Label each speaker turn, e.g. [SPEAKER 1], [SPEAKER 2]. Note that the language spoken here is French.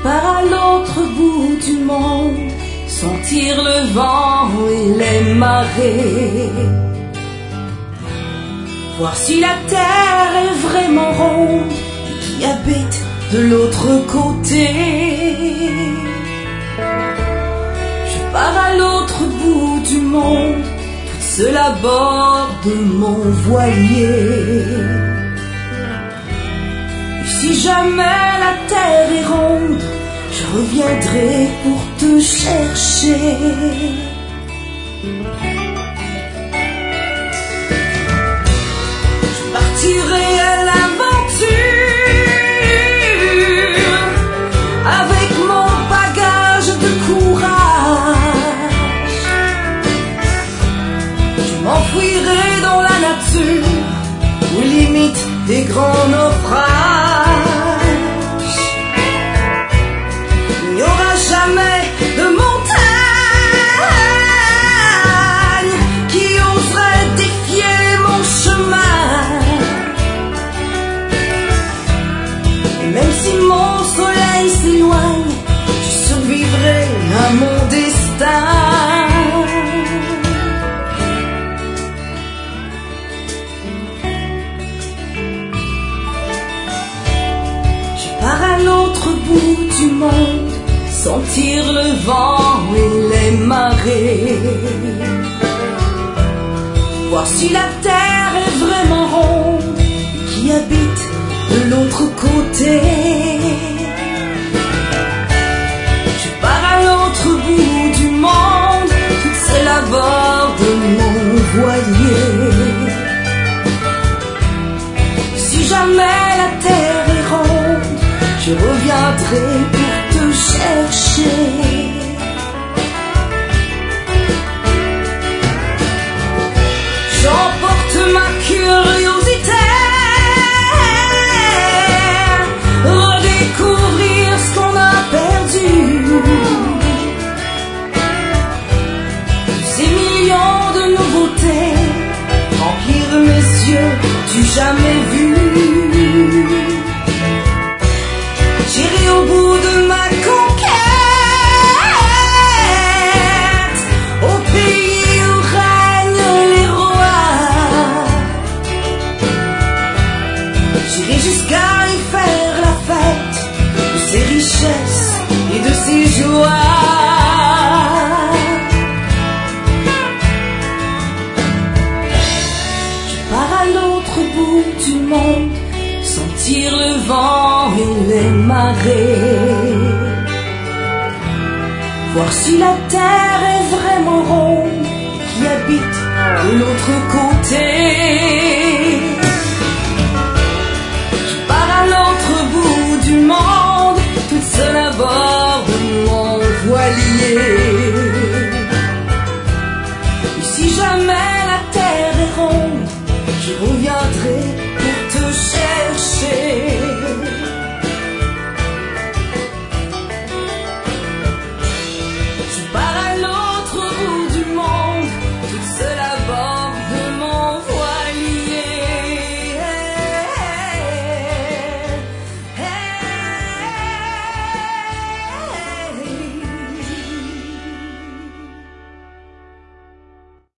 [SPEAKER 1] pars à l'autre bout du monde, sentir le vent et les marées, voir si la terre est vraiment ronde et qui habite de l'autre côté. Je pars à l'autre bout du monde, toute seule à bord de mon voilier. Et si jamais la terre est ronde, je reviendrai pour te chercher. Je partirai à l'aventure avec mon bagage de courage. Je m'enfuirai dans la nature, aux limites des grands naufrages. Il n'y aura jamais de montagne qui oserait défier mon chemin. Et même si mon soleil s'éloigne, je survivrai à mon destin. Je pars à l'autre bout du monde, sentir le vent et les marées, voir si la terre est vraiment ronde et qui habite de l'autre côté. Je pars à l'autre bout du monde, toute seule à bord de mon voilier. Si jamais la terre est ronde, je reviendrai pour te chercher. J'emporte ma curiosité, redécouvrir ce qu'on a perdu. Ces millions de nouveautés remplir mes yeux du jamais vu. J'irai au bout de ma conquête, au pays où règnent les rois. J'irai jusqu'à y faire la fête de ses richesses et de ses joies. Je pars à l'autre bout du monde, sentir le vent et les marées, voir si la terre est vraiment ronde et qui habite de l'autre côté. Je pars à l'autre bout du monde, toute seule à bord de mon voilier. Et si jamais la terre est ronde, je reviendrai pour te chercher.